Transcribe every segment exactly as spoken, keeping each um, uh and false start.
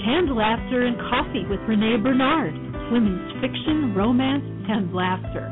Canned Laughter and Coffee with Renee Bernard. Women's fiction, romance, and laughter.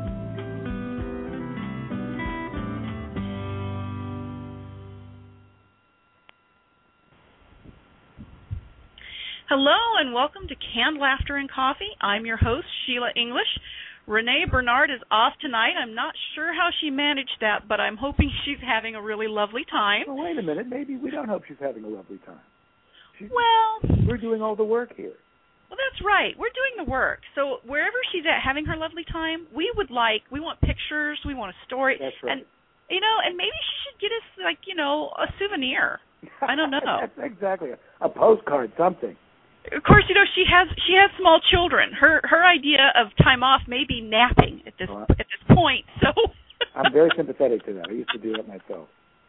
Hello and welcome to Canned Laughter and Coffee. I'm your host, Sheila English. Renee Bernard is off tonight. I'm not sure how she managed that, but I'm hoping she's having a really lovely time. Well, wait a minute. Maybe we don't hope she's having a lovely time. She's, well, we're doing all the work here. Well, that's right. We're doing the work. So wherever she's at having her lovely time, we would like, we want pictures, we want a story. That's right. And, you know, and maybe she should get us, like, you know, a souvenir. I don't know. That's exactly. A, a postcard, something. Of course, you know, she has she has small children. Her her idea of time off may be napping at this Well, at this point. So I'm very sympathetic to that. I used to do that myself.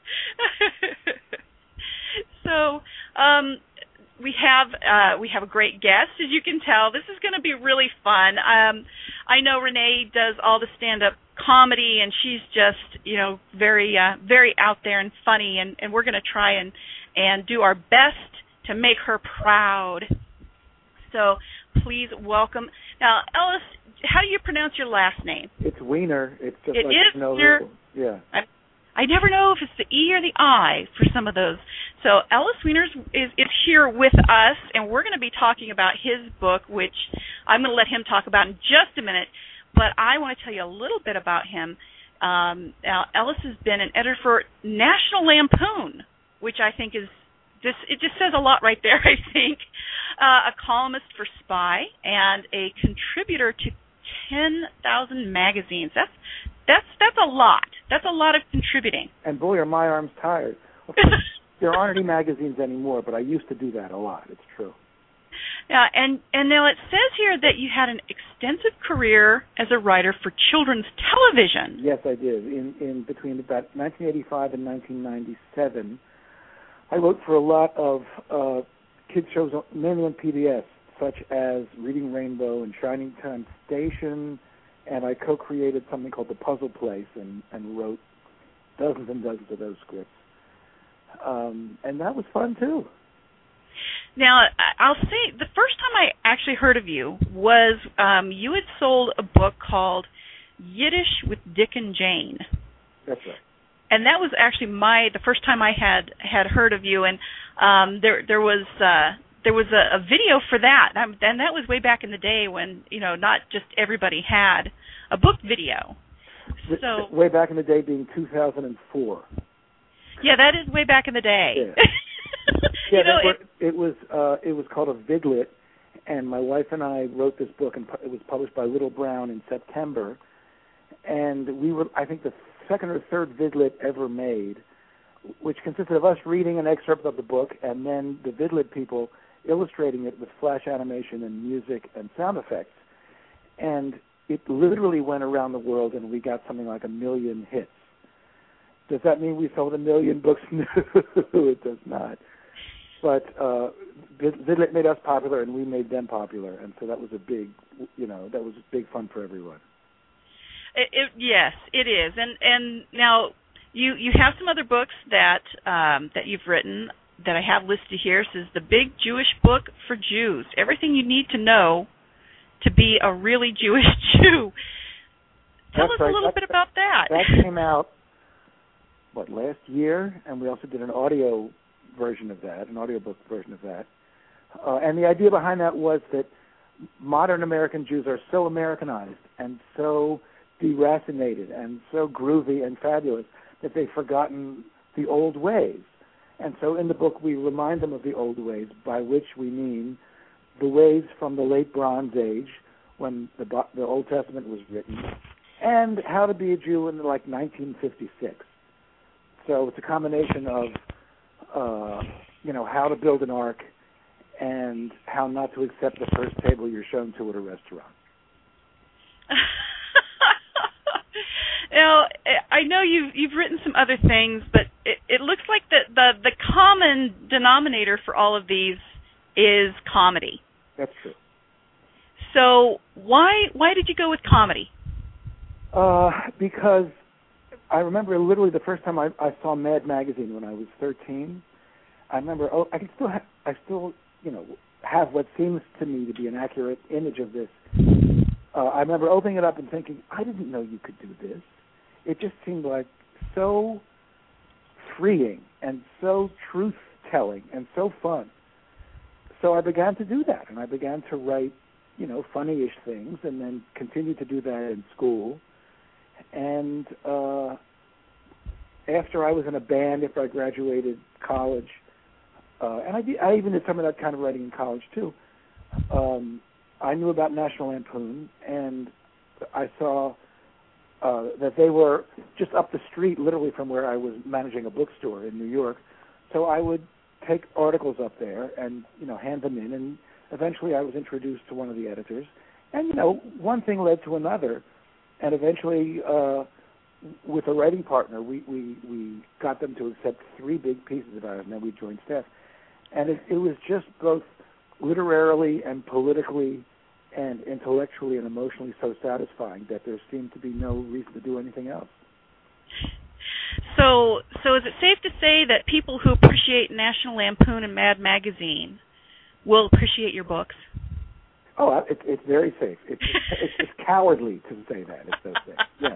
so um, we have uh, we have a great guest, as you can tell. This is going to be really fun. Um, I know Renee does all the stand-up comedy, and she's just, you know, very uh, very out there and funny, and, and we're going to try and and do our best to make her proud. So please welcome. Now, Ellis, how do you pronounce your last name? It's Wiener. It's just it like is no Wiener. Yeah. I, I never know if it's the E or the I for some of those. So Ellis Wiener is, is here with us, and we're going to be talking about his book, which I'm going to let him talk about in just a minute. But I want to tell you a little bit about him. Um, now, Ellis has been an editor for National Lampoon, which I think is Just, it just says a lot right there, I think. Uh, a columnist for Spy and a contributor to ten thousand magazines. That's that's that's a lot. That's a lot of contributing. And boy, are my arms tired. Of course, there aren't any magazines anymore, but I used to do that a lot. It's true. Yeah, and, and now it says here that you had an extensive career as a writer for children's television. Yes, I did. In, in between about nineteen eighty-five and nineteen ninety-seven, I wrote for a lot of uh, kids shows, mainly on P B S, such as Reading Rainbow and Shining Time Station, and I co-created something called The Puzzle Place and, and wrote dozens and dozens of those scripts. Um, and that was fun, too. Now, I'll say the first time I actually heard of you was um, you had sold a book called Yiddish with Dick and Jane. That's right. And that was actually my the first time I had, had heard of you, and um, there there was uh, there was a, a video for that, and that was way back in the day when, you know, not just everybody had a book video. So way back in the day being two thousand four. Yeah, that is way back in the day. Yeah, you yeah know, it, it was uh, it was called a vidlet, and my wife and I wrote this book, and it was published by Little Brown in September, and we were, I think, the second or third vidlet ever made, which consisted of us reading an excerpt of the book and then the vidlet people illustrating it with flash animation and music and sound effects. And it literally went around the world, and we got something like a million hits. Does that mean we sold a million books? No, it does not. But uh, vidlet made us popular, and we made them popular, and so that was a big, you know, that was big fun for everyone. It, it, yes, it is, and and now you you have some other books that um, that you've written that I have listed here. This is the Big Jewish Book for Jews. Everything you need to know to be a really Jewish Jew. Tell That's us right. a little that, bit about that. That came out what last year, and we also did an audio version of that, an audiobook version of that. Uh, and the idea behind that was that modern American Jews are so Americanized and so deracinated and so groovy and fabulous that they've forgotten the old ways. And so in the book we remind them of the old ways, by which we mean the ways from the late Bronze Age, when the, the Old Testament was written, and how to be a Jew in like nineteen fifty-six. So it's a combination of, uh, you know, how to build an ark and how not to accept the first table you're shown to at a restaurant. Now, I know you've, you've written some other things, but it, it looks like the, the, the common denominator for all of these is comedy. That's true. So why why did you go with comedy? Uh, because I remember literally the first time I, I saw Mad Magazine when I was thirteen. I remember, oh, I can still, ha- I still, you know, have what seems to me to be an accurate image of this. Uh, I remember opening it up and thinking, I didn't know you could do this. It just seemed like so freeing and so truth-telling and so fun. So I began to do that, and I began to write, you know, funny-ish things, and then continued to do that in school. And uh, after I was in a band, after I graduated college, uh, and I, did, I even did some of that kind of writing in college too, um, I knew about National Lampoon, and I saw uh, that they were just up the street, literally from where I was managing a bookstore in New York. So I would take articles up there and, you know, hand them in, and eventually I was introduced to one of the editors. And, you know, one thing led to another, and eventually uh, with a writing partner, we, we, we got them to accept three big pieces about it, and then we joined staff. And it, it was just both literarily and politically and intellectually and emotionally so satisfying that there seemed to be no reason to do anything else. So, so is it safe to say that people who appreciate National Lampoon and Mad Magazine will appreciate your books? Oh, it, it's very safe. It's, it's, it's cowardly to say that. It's so safe. Yes.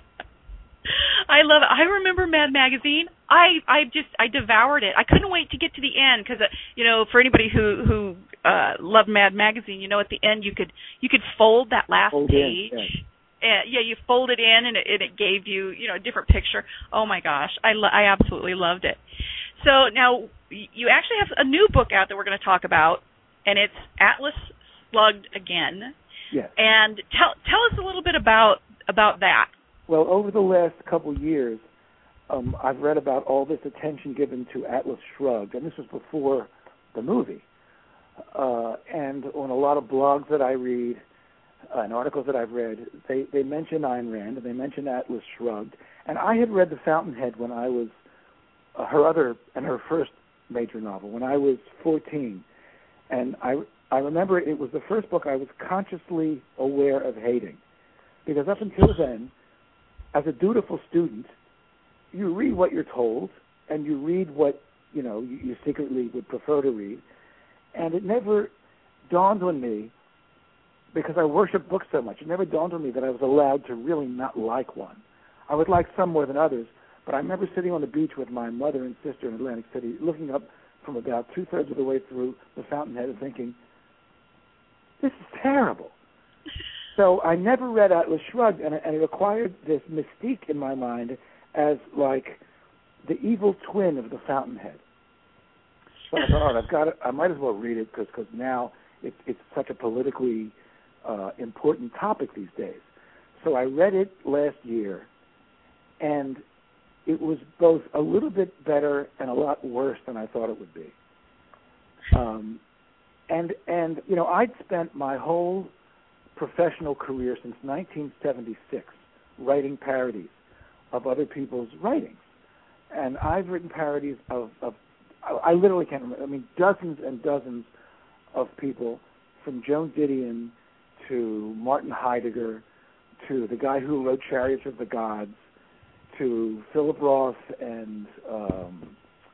I love it. I remember Mad Magazine. I I just I devoured it. I couldn't wait to get to the end because uh, you know, for anybody who who uh, loved Mad Magazine, you know, at the end you could you could fold that last fold page. In, yes. And, yeah, you fold it in, and it, and it gave you, you know, a different picture. Oh my gosh, I lo- I absolutely loved it. So now you actually have a new book out that we're going to talk about, and it's Atlas Slugged Again. Yes. And tell tell us a little bit about about that. Well, over the last couple years, um, I've read about all this attention given to Atlas Shrugged, and this was before the movie. Uh, and on a lot of blogs that I read uh, and articles that I've read, they, they mention Ayn Rand and they mention Atlas Shrugged. And I had read The Fountainhead when I was uh, her other and her first major novel when I was fourteen, and I I remember it was the first book I was consciously aware of hating, because up until then, as a dutiful student, you read what you're told, and you read what, you know, you, you secretly would prefer to read. And it never dawned on me, because I worship books so much, it never dawned on me that I was allowed to really not like one. I would like some more than others, but I remember sitting on the beach with my mother and sister in Atlantic City, looking up from about two-thirds of the way through The Fountainhead and thinking, this is terrible. So I never read Atlas Shrugged, and, and it acquired this mystique in my mind as like the evil twin of The Fountainhead. So I thought, all right, I've got it. I might as well read it because because now it, it's such a politically uh, important topic these days. So I read it last year, and it was both a little bit better and a lot worse than I thought it would be. Um, and and you know, I'd spent my whole professional career since nineteen seventy-six writing parodies of other people's writings, and I've written parodies of, of I, I literally can't remember, I mean dozens and dozens of people, from Joan Didion to Martin Heidegger to the guy who wrote Chariots of the Gods to Philip Roth and um,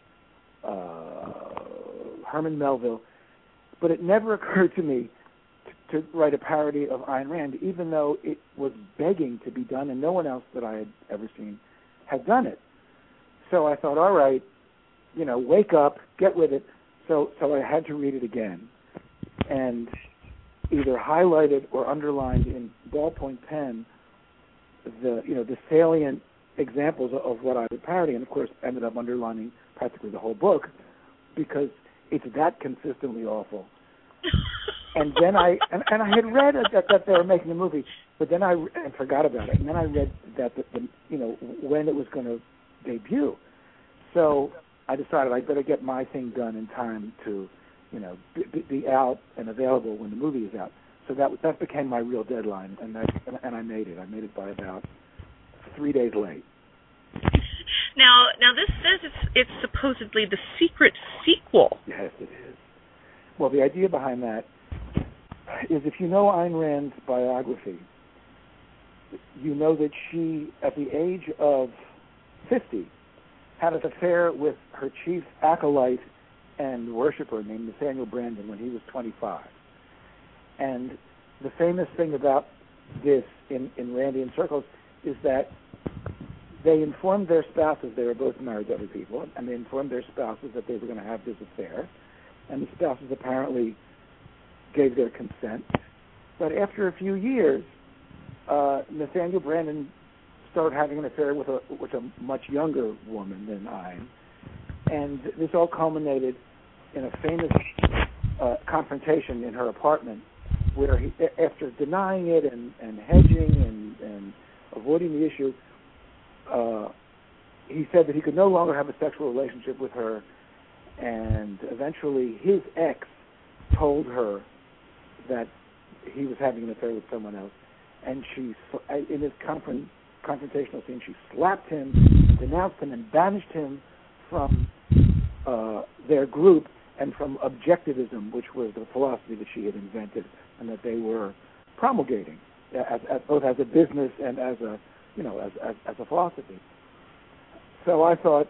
uh, Herman Melville, but it never occurred to me to write a parody of Ayn Rand, even though it was begging to be done, and no one else that I had ever seen had done it. So I thought, all right, you know, wake up, get with it. So, so I had to read it again, and either highlighted or underlined in ballpoint pen the, you know, the salient examples of what I was parodying, and of course ended up underlining practically the whole book because it's that consistently awful. And then I and, and I had read that, that they were making a movie, but then I and forgot about it. And then I read that the, the, you know when it was going to debut. So I decided I better get my thing done in time to, you know, be, be out and available when the movie is out. So that that became my real deadline, and that and I made it. I made it by about three days late. Now, now this says it's it's supposedly the secret sequel. Yes, it is. Well, the idea behind that is, if you know Ayn Rand's biography, you know that she, at the age of fifty, had an affair with her chief acolyte and worshiper named Nathaniel Branden when he was twenty-five. And the famous thing about this in, in Randian circles is that they informed their spouses, they were both married to other people, and they informed their spouses that they were going to have this affair. And the spouses apparently gave their consent. But after a few years, uh, Nathaniel Branden started having an affair with a, with a much younger woman than Ein. And this all culminated in a famous uh, confrontation in her apartment where he, after denying it and, and hedging and, and avoiding the issue, uh, he said that he could no longer have a sexual relationship with her, and eventually his ex told her that he was having an affair with someone else, and she, in this confront, confrontational scene, she slapped him, denounced him, and banished him from uh, their group and from objectivism, which was the philosophy that she had invented and that they were promulgating, as, as, both as a business and as a, you know, as, as, as a philosophy. So I thought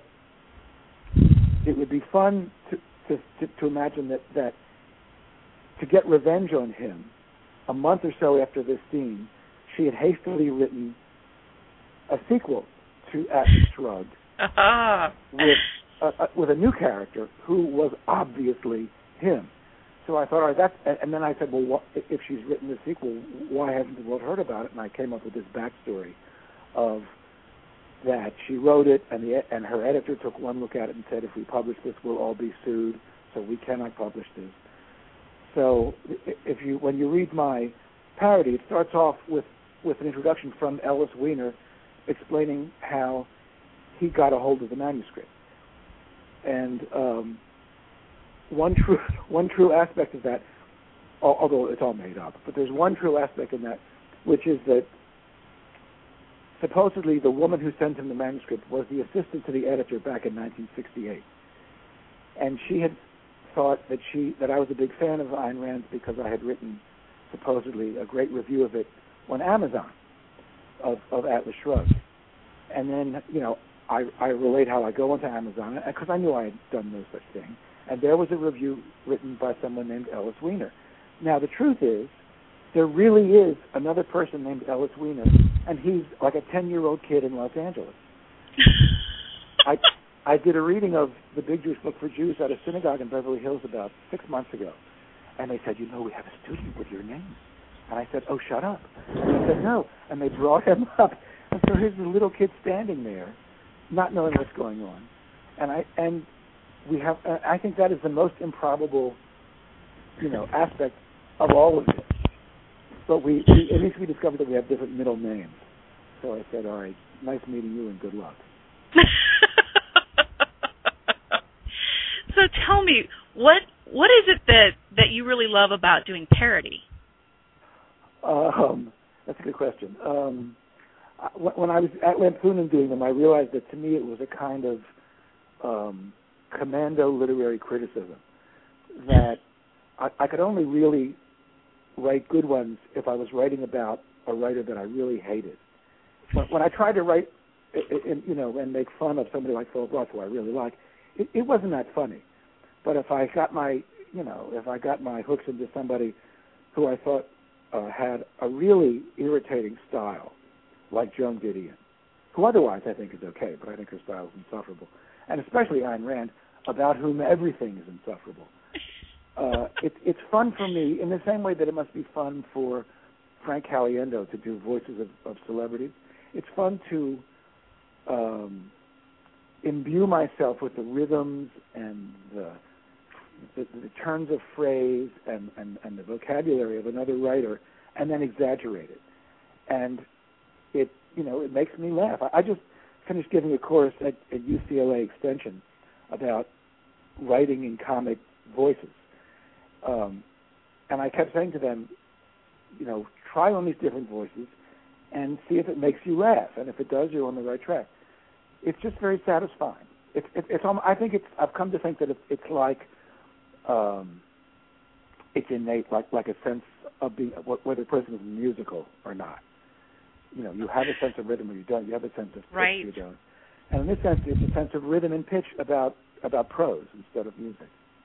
it would be fun to to, to, to imagine that, that to get revenge on him, a month or so after this scene, she had hastily written a sequel to Atlas Shrugged uh-huh. with uh, uh, with a new character who was obviously him. So I thought, all right, that's, and then I said, well, what, if she's written the sequel, why hasn't the world heard about it? And I came up with this backstory of that she wrote it, and the and her editor took one look at it and said, if we publish this, we'll all be sued, so we cannot publish this. So if you when you read my parody, it starts off with, with an introduction from Ellis Weiner explaining how he got a hold of the manuscript. And um, one true one true aspect of that, although it's all made up, but there's one true aspect in that, which is that supposedly the woman who sent him the manuscript was the assistant to the editor back in nineteen sixty-eight. And she had thought that she that I was a big fan of Ayn Rand because I had written supposedly a great review of it on Amazon of, of Atlas Shrugged. And then, you know, I, I relate how I go onto Amazon because I knew I had done no such thing. And there was a review written by someone named Ellis Weiner. Now, the truth is, there really is another person named Ellis Weiner, and he's like a ten-year-old kid in Los Angeles. I I did a reading of The Big Jewish Book for Jews at a synagogue in Beverly Hills about six months ago, and they said, you know, we have a student with your name. And I said, oh, shut up. And I said, no. And they brought him up. And so here's the little kid standing there, not knowing what's going on. And I and we have, uh, I think that is the most improbable, you know, aspect of all of this. But we, we, at least we discovered that we have different middle names. So I said, all right, nice meeting you and good luck. So tell me, what what is it that, that you really love about doing parody? Um, that's a good question. Um, when I was at Lampoon and doing them, I realized that to me it was a kind of um, commando literary criticism, that I, I could only really write good ones if I was writing about a writer that I really hated. When, when I tried to write, in, you know, and make fun of somebody like Philip Roth, who I really like, it, it wasn't that funny. But if I got my, you know, if I got my hooks into somebody who I thought uh, had a really irritating style, like Joan Didion, who otherwise I think is okay, but I think her style is insufferable, and especially Ayn Rand, about whom everything is insufferable. Uh, it, it's fun for me in the same way that it must be fun for Frank Caliendo to do voices of, of celebrities. It's fun to um, imbue myself with the rhythms and the, the, the turns of phrase and, and, and the vocabulary of another writer, and then exaggerate it. And it, you know, it makes me laugh. I, I just finished giving a course at, at U C L A Extension about writing in comic voices. Um, and I kept saying to them, you know, try on these different voices and see if it makes you laugh. And if it does, you're on the right track. It's just very satisfying. It's, it, it's. I think it's. I've come to think that it's, it's like, um, it's innate, like like a sense of being, whether a person is musical or not. You know, you have a sense of rhythm or you don't. You have a sense of pitch right. or you don't. And in this sense, it's a sense of rhythm and pitch about about prose instead of music.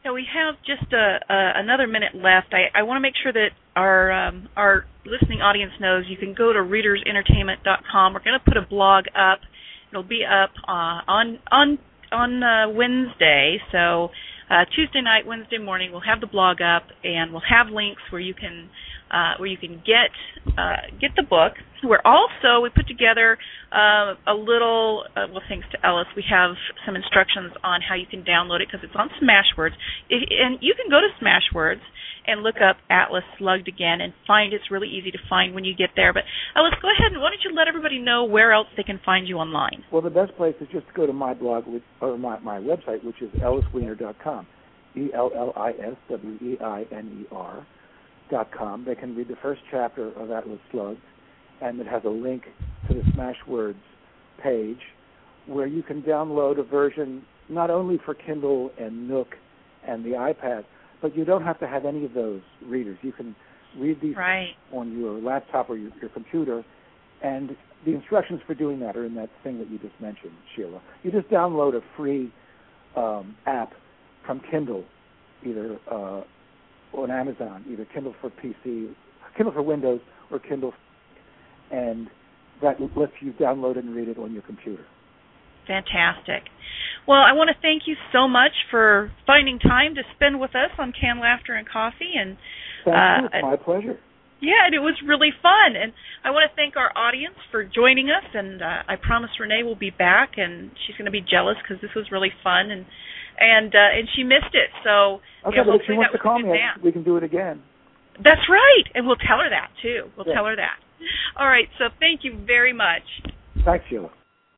So we have just a, a, another minute left. I, I want to make sure that our um, our listening audience knows you can go to readers entertainment dot com. We're going to put a blog up. It'll be up uh, on on on uh, Wednesday. So uh, Tuesday night, Wednesday morning, we'll have the blog up, and we'll have links where you can uh, where you can get uh, get the book. We're also we put together uh, a little uh, well, thanks to Ellis, we have some instructions on how you can download it because it's on Smashwords, it, and you can go to Smashwords and look up Atlas Slugged again and find it's really easy to find when you get there. But Ellis, go ahead and why don't you let everybody know where else they can find you online? Well, the best place is just to go to my blog which, or my, my website, which is ellis weiner dot com, E L L I S W E I N E R dot com. They can read the first chapter of Atlas Slugged, and it has a link to the Smashwords page where you can download a version not only for Kindle and Nook and the iPad, but you don't have to have any of those readers. You can read these right. on your laptop or your, your computer, and the instructions for doing that are in that thing that you just mentioned, Sheila. You just download a free um, app from Kindle, either uh, on Amazon, either Kindle for P C, Kindle for Windows, or Kindle, and that lets you download it and read it on your computer. Fantastic. Well, I want to thank you so much for finding time to spend with us on Canned Laughter and Coffee. And Thank uh, you. It's my pleasure. Yeah, and it was really fun. And I want to thank our audience for joining us. And uh, I promise Renee will be back, and she's going to be jealous because this was really fun, and and uh, and she missed it. So okay, you know, but if she hopefully wants that to call was a me, good nap. we can do it again. That's right, and we'll tell her that too. We'll yeah. tell her that. All right. So thank you very much. Thanks, Sheila.